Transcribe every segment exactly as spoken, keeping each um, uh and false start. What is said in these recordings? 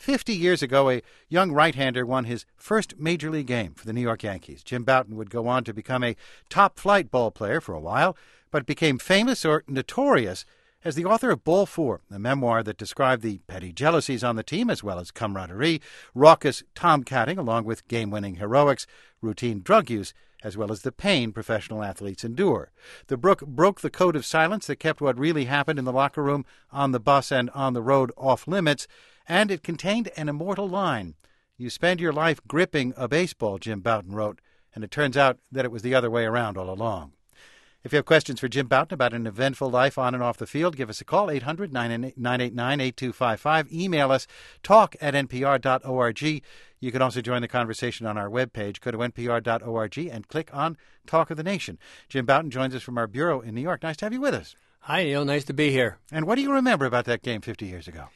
fifty years ago, a young right-hander won his first major league game for the New York Yankees. Jim Bouton would go on to become a top-flight ball player for a while, but became famous or notorious as the author of Ball Four, a memoir that described the petty jealousies on the team as well as camaraderie, raucous tomcatting along with game-winning heroics, routine drug use, as well as the pain professional athletes endure. The book broke the code of silence that kept what really happened in the locker room, on the bus, and on the road off limits, and it contained an immortal line. You spend your life gripping a baseball, Jim Bouton wrote, and it turns out that it was the other way around all along. If you have questions for Jim Bouton about an eventful life on and off the field, give us a call, eight hundred, nine eight nine, eight two five five. Email us, talk at n p r dot org. You can also join the conversation on our webpage. Go to n p r dot org and click on Talk of the Nation. Jim Bouton joins us from our bureau in New York. Nice to have you with us. Hi, Neil. Nice to be here. And what do you remember about that game fifty years ago?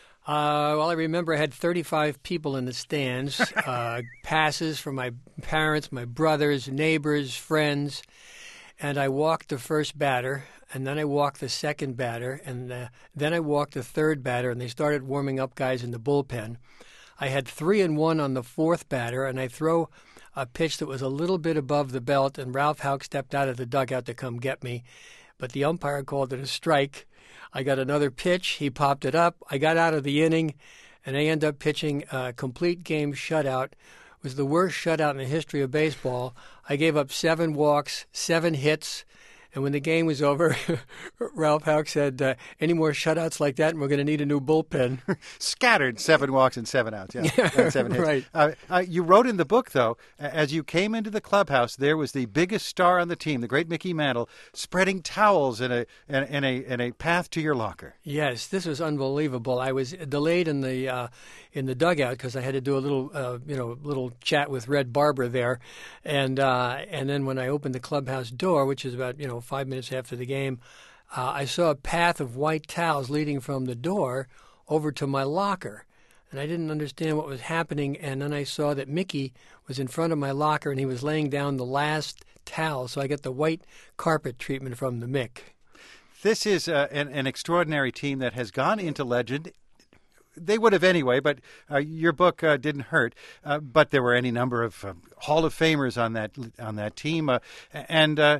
Uh, well, I remember I had thirty-five people in the stands, uh, passes from my parents, my brothers, neighbors, friends. And I walked the first batter, and then I walked the second batter, and uh, then I walked the third batter, and they started warming up guys in the bullpen. I had three and one on the fourth batter, and I throw a pitch that was a little bit above the belt, and Ralph Houck stepped out of the dugout to come get me. But the umpire called it a strike. I got another pitch. He popped it up. I got out of the inning, and I ended up pitching a complete game shutout. It was the worst shutout in the history of baseball. I gave up seven walks, seven hits, and when the game was over, Ralph Houck said, uh, any more shutouts like that, and we're going to need a new bullpen. Scattered seven walks and seven outs. Yeah, yeah seven hits. Right. Uh, uh, you wrote in the book, though, as you came into the clubhouse, there was the biggest star on the team, the great Mickey Mantle, spreading towels in a in, in a in a path to your locker. Yes, this was unbelievable. I was delayed in the uh, in the dugout because I had to do a little uh, you know little chat with Red Barber there, and uh, and then when I opened the clubhouse door, which is about you know. five minutes after the game, uh, I saw a path of white towels leading from the door over to my locker. And I didn't understand what was happening. And then I saw that Mickey was in front of my locker and he was laying down the last towel. So I got the white carpet treatment from the Mick. This is uh, an, an extraordinary team that has gone into legend. They would have anyway, but uh, your book uh, didn't hurt. Uh, but there were any number of uh, Hall of Famers on that on that team, uh, and uh,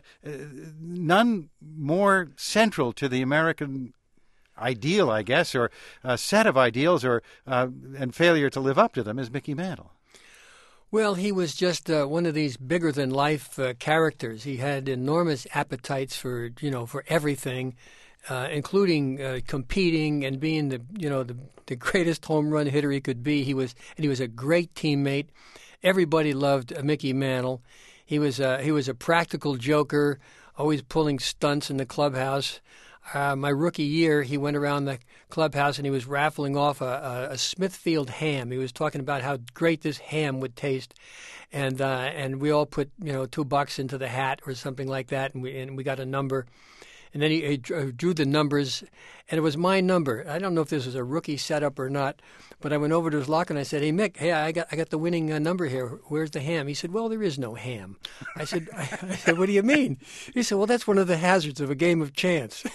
none more central to the American ideal, I guess, or a set of ideals, or uh, and failure to live up to them, is Mickey Mantle. Well, he was just uh, one of these bigger-than-life uh, characters. He had enormous appetites for you know for everything. Uh, including uh, competing and being the you know the, the greatest home run hitter he could be. He was and he was a great teammate. Everybody loved uh, Mickey Mantle. He was uh, he was a practical joker, always pulling stunts in the clubhouse. Uh, my rookie year, he went around the clubhouse and he was raffling off a, a, a Smithfield ham. He was talking about how great this ham would taste, and uh, and we all put you know two bucks into the hat or something like that, and we and we got a number. And then he, he drew the numbers, and it was my number. I don't know if this was a rookie setup or not, but I went over to his locker and I said, "Hey Mick, hey, I got I got the winning uh, number here. Where's the ham?" He said, "Well, there is no ham." I said, I, I said, "What do you mean?" He said, "Well, that's one of the hazards of a game of chance."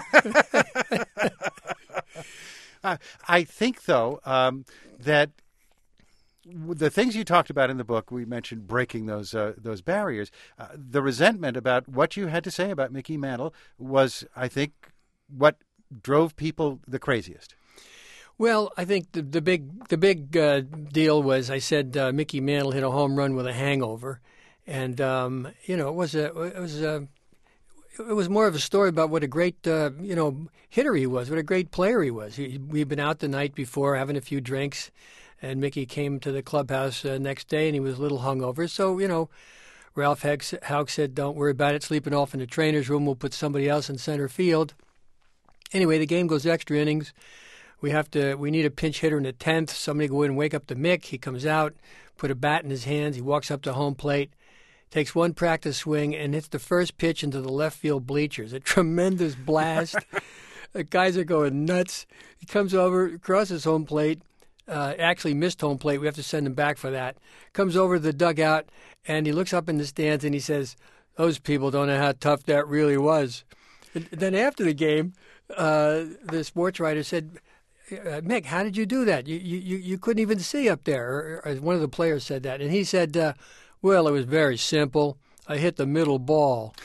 uh, I think, though, um, that the things you talked about in the book, we mentioned breaking those uh, those barriers. Uh, the resentment about what you had to say about Mickey Mantle was, I think, what drove people the craziest. Well, I think the, the big the big uh, deal was I said uh, Mickey Mantle hit a home run with a hangover, and um, you know it was a it was a it was more of a story about what a great uh, you know hitter he was, what a great player he was. He, we'd been out the night before having a few drinks. And Mickey came to the clubhouse uh, next day, and he was a little hungover. So, you know, Ralph Houck said, "Don't worry about it. Sleeping off in the trainer's room. We'll put somebody else in center field." Anyway, the game goes extra innings. We have to. We need a pinch hitter in the tenth. Somebody go in and wake up the Mick. He comes out, put a bat in his hands. He walks up to home plate, takes one practice swing, and hits the first pitch into the left field bleachers. A tremendous blast. The guys are going nuts. He comes over, crosses home plate. Uh, actually missed home plate. We have to send him back for that. Comes over to the dugout, and he looks up in the stands, and he says, "Those people don't know how tough that really was." And then after the game, uh, the sports writer said, uh, Mick, how did you do that? You, you, you couldn't even see up there. Or, or one of the players said that. And he said, uh, well, it was very simple. I hit the middle ball.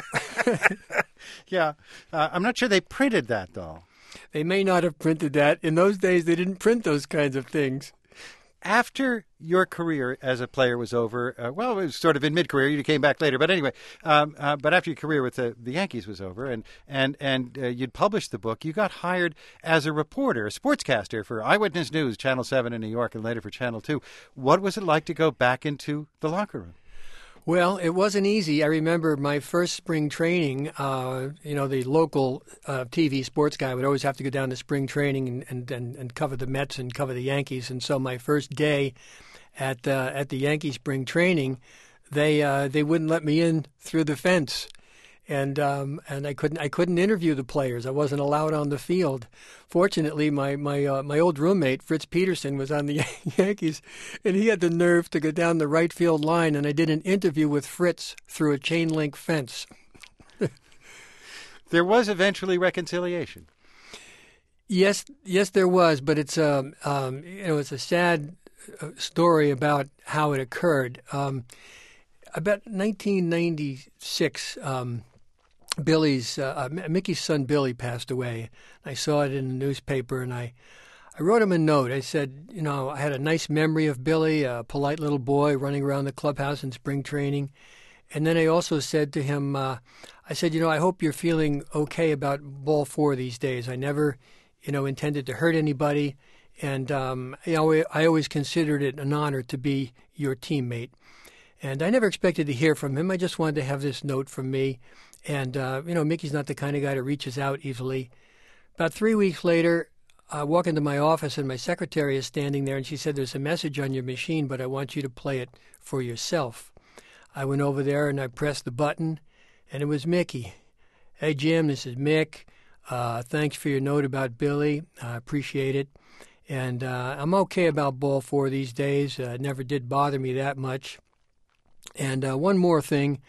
Yeah. Uh, I'm not sure they printed that, though. They may not have printed that. In those days, they didn't print those kinds of things. After your career as a player was over, uh, well, it was sort of in mid-career. You came back later, but anyway. Um, uh, but after your career with the, the Yankees was over, and and and uh, you'd published the book, you got hired as a reporter, a sportscaster for Eyewitness News, Channel Seven in New York, and later for Channel Two. What was it like to go back into the locker room? Well, it wasn't easy. I remember my first spring training, uh, you know, the local uh, T V sports guy would always have to go down to spring training and, and, and, and cover the Mets and cover the Yankees. And so my first day at uh, at the Yankee spring training, they uh, they wouldn't let me in through the fence. And um, and I couldn't I couldn't interview the players. I wasn't allowed on the field. Fortunately, my my uh, my old roommate Fritz Peterson was on the Yankees, and he had the nerve to go down the right field line. And I did an interview with Fritz through a chain link fence. There was eventually reconciliation. Yes, yes, there was, but it's um, um you know it's a sad story about how it occurred. Um, about nineteen ninety-six. Um, Billy's uh, Mickey's son Billy passed away. I saw it in the newspaper, and I, I wrote him a note. I said, you know, I had a nice memory of Billy, a polite little boy running around the clubhouse in spring training. And then I also said to him, uh, I said, you know, I hope you're feeling okay about ball four these days. I never, you know, intended to hurt anybody, and um, you know, I always considered it an honor to be your teammate. And I never expected to hear from him. I just wanted to have this note from me. And, uh, you know, Mickey's not the kind of guy that reaches out easily. About three weeks later, I walk into my office, and my secretary is standing there, and she said, there's a message on your machine, but I want you to play it for yourself. I went over there, and I pressed the button, and it was Mickey. Hey, Jim, this is Mick. Uh, thanks for your note about Billy. I appreciate it. And uh, I'm okay about ball four these days. Uh, it never did bother me that much. And uh, one more thing.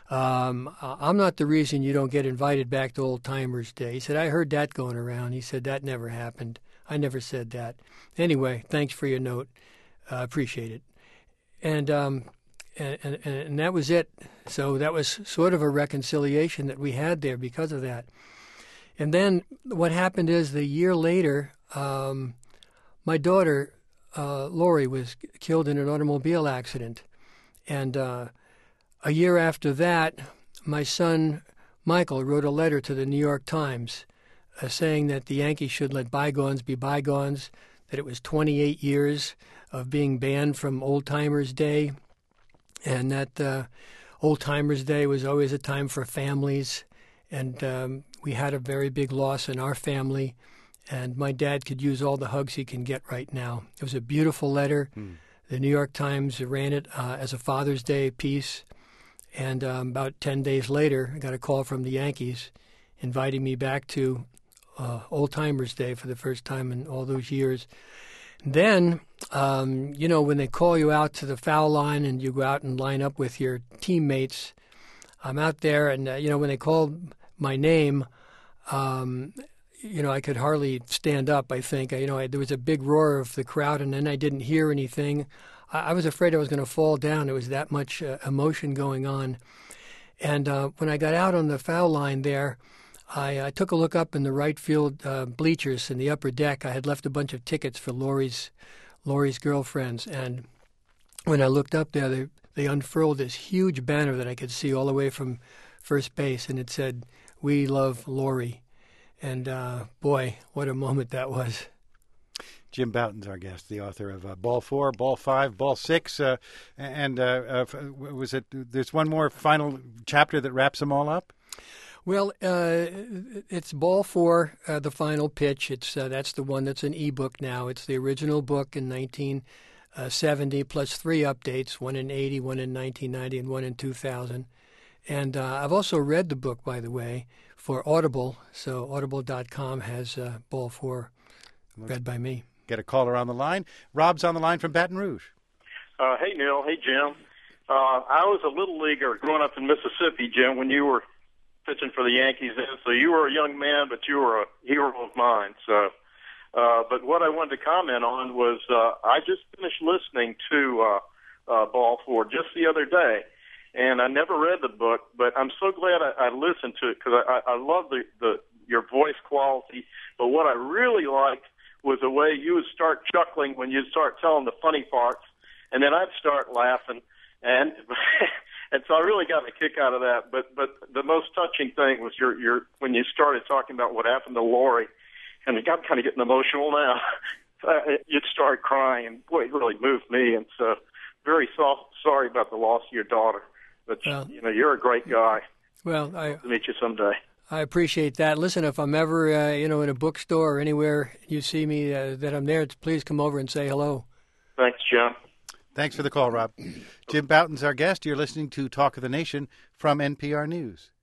Um, I'm not the reason you don't get invited back to Old Timers Day. He said, I heard that going around. He said, that never happened. I never said that. Anyway, thanks for your note. I uh, appreciate it. And, um, and, and, and that was it. So that was sort of a reconciliation that we had there because of that. And then what happened is the year later, um, my daughter, uh, Lori, was killed in an automobile accident. And uh, a year after that, my son, Michael, wrote a letter to the New York Times uh, saying that the Yankees should let bygones be bygones, that it was twenty-eight years of being banned from Old Timers Day, and that uh, Old Timers Day was always a time for families. And um, we had a very big loss in our family, and my dad could use all the hugs he can get right now. It was a beautiful letter. Mm. The New York Times ran it uh, as a Father's Day piece. And um, about ten days later, I got a call from the Yankees inviting me back to uh, Old Timers Day for the first time in all those years. Then, um, you know, when they call you out to the foul line and you go out and line up with your teammates, I'm out there, and, uh, you know, when they called my name, um, you know, I could hardly stand up, I think. I, you know, I, there was a big roar of the crowd, and then I didn't hear anything. I was afraid I was going to fall down. There was that much uh, emotion going on. And uh, when I got out on the foul line there, I, I took a look up in the right field uh, bleachers in the upper deck. I had left a bunch of tickets for Lori's Lori's girlfriends. And when I looked up there, they, they unfurled this huge banner that I could see all the way from first base. And it said, "We love Lori." And uh, boy, what a moment that was. Jim Bouton's our guest, the author of uh, Ball Four, Ball Five, Ball Six, uh, and uh, uh, was it? There's one more final chapter that wraps them all up. Well, uh, it's Ball Four, uh, the final pitch. It's uh, that's the one that's an ebook now. It's the original book in nineteen seventy plus three updates: one in eighty, one in nineteen ninety, and one in two thousand. And uh, I've also read the book, by the way, for Audible. So Audible dot com has uh, Ball Four read by me. Get a caller on the line. Rob's on the line from Baton Rouge. Uh, hey, Neil. Hey, Jim. Uh, I was a little leaguer growing up in Mississippi, Jim, when you were pitching for the Yankees then. So you were a young man, but you were a hero of mine. So Uh, but what I wanted to comment on was uh, I just finished listening to uh, uh, Ball Four just the other day, and I never read the book, but I'm so glad I, I listened to it because I, I love the, the your voice quality. But what I really liked was the way you would start chuckling when you'd start telling the funny parts, and then I'd start laughing, and and so I really got a kick out of that. But but the most touching thing was your your when you started talking about what happened to Lori. And I'm kind of getting emotional now. You'd start crying, and boy, it really moved me. And so, very soft, sorry about the loss of your daughter. But well, you know, you're a great guy. Well, I I'll meet you someday. I appreciate that. Listen, if I'm ever, uh, you know, in a bookstore or anywhere you see me uh, that I'm there, please come over and say hello. Thanks, Jim. Thanks for the call, Rob. Jim Bouton's our guest. You're listening to Talk of the Nation from N P R News.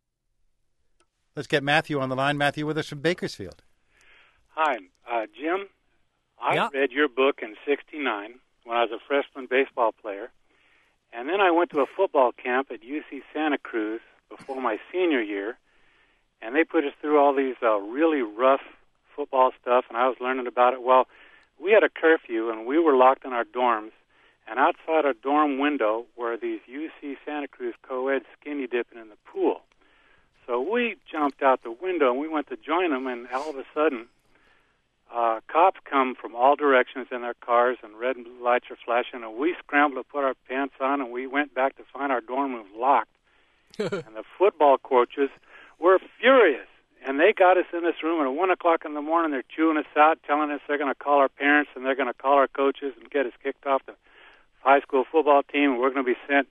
Let's get Matthew on the line. Matthew with us from Bakersfield. Hi, uh, Jim. I yeah. read your book in sixty-nine when I was a freshman baseball player, and then I went to a football camp at U C Santa Cruz before my senior year, and they put us through all these uh, really rough football stuff, and I was learning about it. Well, we had a curfew, and we were locked in our dorms, and outside our dorm window were these U C Santa Cruz co-eds skinny dipping in the pool. So we jumped out the window, and we went to join them, and all of a sudden, Uh, cops come from all directions in their cars, and red lights are flashing, and we scrambled to put our pants on, and we went back to find our dorm rooms locked. And the football coaches were furious, and they got us in this room, and at one o'clock in the morning, they're chewing us out, telling us they're going to call our parents, and they're going to call our coaches and get us kicked off the high school football team, and we're going to be sent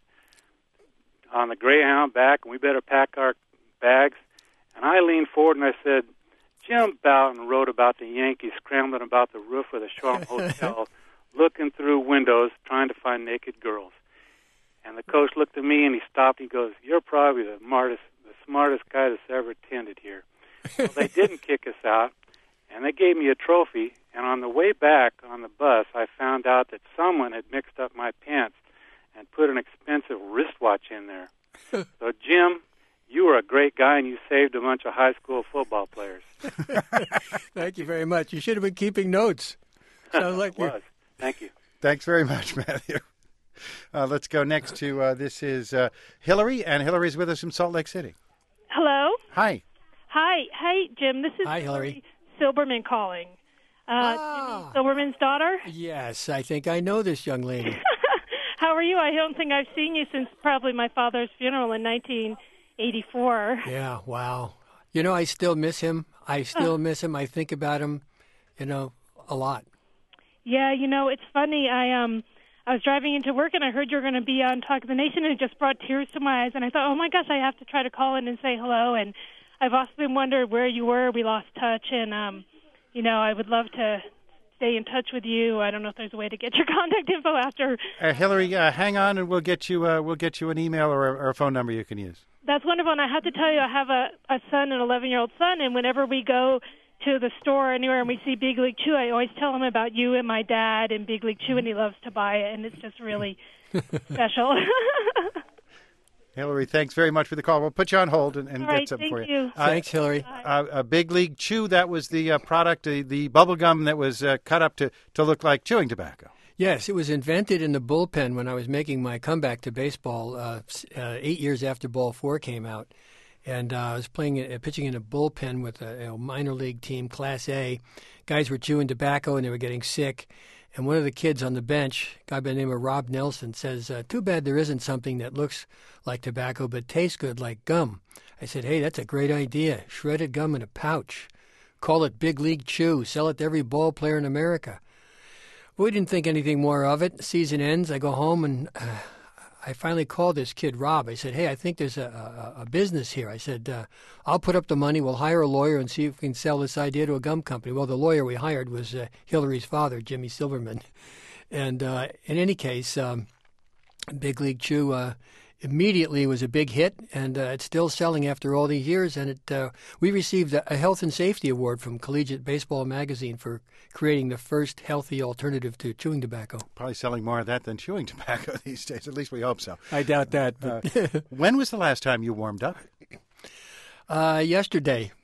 on the Greyhound back, and we better pack our bags. And I leaned forward, and I said, Jim Bouton wrote about the Yankees scrambling about the roof of the Charm Hotel, looking through windows, trying to find naked girls. And the coach looked at me, and he stopped. And he goes, "You're probably the smartest, the smartest guy that's ever attended here." Well, they didn't kick us out, and they gave me a trophy. And on the way back on the bus, I found out that someone had mixed up my pants and put an expensive wristwatch in there. So, Jim, you were a great guy, and you saved a bunch of high school football players. Thank you very much. You should have been keeping notes. Sounds like you was. Thank you. Thanks very much, Matthew. Uh, let's go next to, uh, this is uh, Hillary, and Hillary's with us from Salt Lake City. Hello? Hi. Hi. Hey, Jim. This is Hi, Hillary. Silberman calling. Uh, Ah. Jimmy Silberman's daughter? Yes, I think I know this young lady. How are you? I don't think I've seen you since probably my father's funeral in nineteen eighty-four. Yeah, wow. You know, I still miss him. I still miss him. I think about him, you know, a lot. Yeah, you know, it's funny. I um, I was driving into work, and I heard you were going to be on Talk of the Nation, and it just brought tears to my eyes. And I thought, oh, my gosh, I have to try to call in and say hello. And I've often wondered where you were. We lost touch, and, um, you know, I would love to stay in touch with you. I don't know if there's a way to get your contact info after. Uh, Hillary, uh, hang on, and we'll get you uh, we'll get you an email or a, or a phone number you can use. That's wonderful, and I have to tell you, I have a, a son, an eleven-year-old son, and whenever we go to the store anywhere and we see Big League Chew, I always tell him about you and my dad and Big League Chew, and he loves to buy it, and it's just really special. Hillary, thanks very much for the call. We'll put you on hold and, and All get right, something thank for you. you. Uh, Thanks, Hillary. Uh, a Big League Chew, that was the uh, product, uh, the bubble gum that was uh, cut up to, to look like chewing tobacco. Yes, it was invented in the bullpen when I was making my comeback to baseball uh, uh, eight years after Ball Four came out. And uh, I was playing, uh, pitching in a bullpen with a you know, minor league team, Class A. Guys were chewing tobacco and they were getting sick. And one of the kids on the bench, a guy by the name of Rob Nelson, says, uh, too bad there isn't something that looks like tobacco but tastes good like gum. I said, hey, that's a great idea. Shredded gum in a pouch. Call it Big League Chew. Sell it to every ball player in America. We didn't think anything more of it. The season ends. I go home and uh, I finally called this kid, Rob. I said, hey, I think there's a, a, a business here. I said, uh, I'll put up the money. We'll hire a lawyer and see if we can sell this idea to a gum company. Well, the lawyer we hired was uh, Hillary's father, Jimmy Silberman. And uh, in any case, um, Big League Chew uh, immediately was a big hit, and uh, it's still selling after all these years. And it uh, we received a, a Health and Safety Award from Collegiate Baseball Magazine for creating the first healthy alternative to chewing tobacco. Probably selling more of that than chewing tobacco these days. At least we hope so. I doubt that. But uh, when was the last time you warmed up? Uh, yesterday.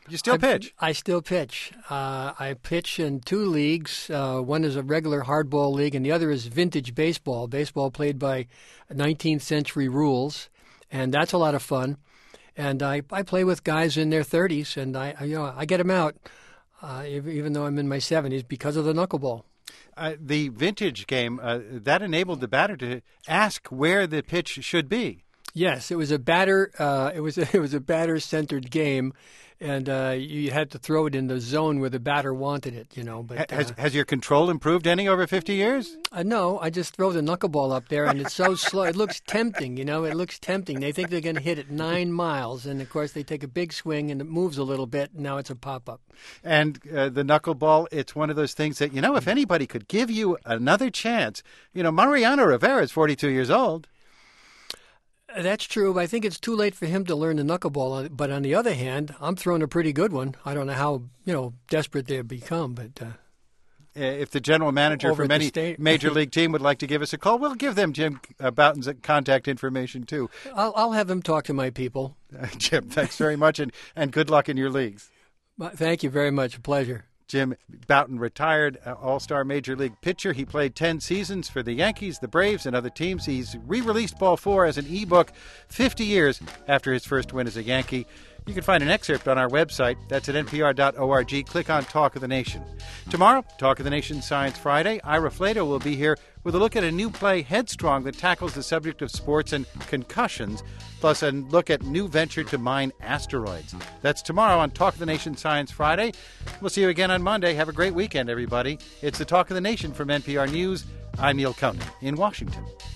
You still I, pitch? I still pitch. Uh, I pitch in two leagues. Uh, one is a regular hardball league, and the other is vintage baseball, baseball played by nineteenth century rules, and that's a lot of fun. And I, I play with guys in their thirties, and I, I you know I get them out, uh, even though I'm in my seventies, because of the knuckleball. Uh, the vintage game, uh, that enabled the batter to ask where the pitch should be. Yes, it was a batter. Uh, it was a, it was a batter-centered game, and uh, you had to throw it in the zone where the batter wanted it. You know, but has uh, has your control improved any over fifty years? Uh, no, I just throw the knuckleball up there, and it's so slow. It looks tempting, you know. It looks tempting. They think they're going to hit it nine miles, and of course they take a big swing, and it moves a little bit. And now it's a pop-up. And uh, the knuckleball, it's one of those things that, you know, if anybody could give you another chance, you know, Mariano Rivera is forty-two years old. That's true, but I think it's too late for him to learn the knuckleball. But on the other hand, I'm throwing a pretty good one. I don't know how, you know, desperate they've become, but uh, if the general manager over from any state- major league team would like to give us a call, we'll give them Jim uh, Bouton's contact information too. I'll, I'll have him talk to my people. Uh, Jim, thanks very much, and, and good luck in your leagues. Thank you very much. A pleasure. Jim Bouton, retired uh, all-star major league pitcher. He played ten seasons for the Yankees, the Braves, and other teams. He's re-released Ball four as an e-book fifty years after his first win as a Yankee. You can find an excerpt on our website. That's at N P R dot org. Click on Talk of the Nation. Tomorrow, Talk of the Nation Science Friday. Ira Flato will be here with a look at a new play, Headstrong, that tackles the subject of sports and concussions, plus a look at new venture to mine asteroids. That's tomorrow on Talk of the Nation Science Friday. We'll see you again on Monday. Have a great weekend, everybody. It's the Talk of the Nation from N P R News. I'm Neil Conan in Washington.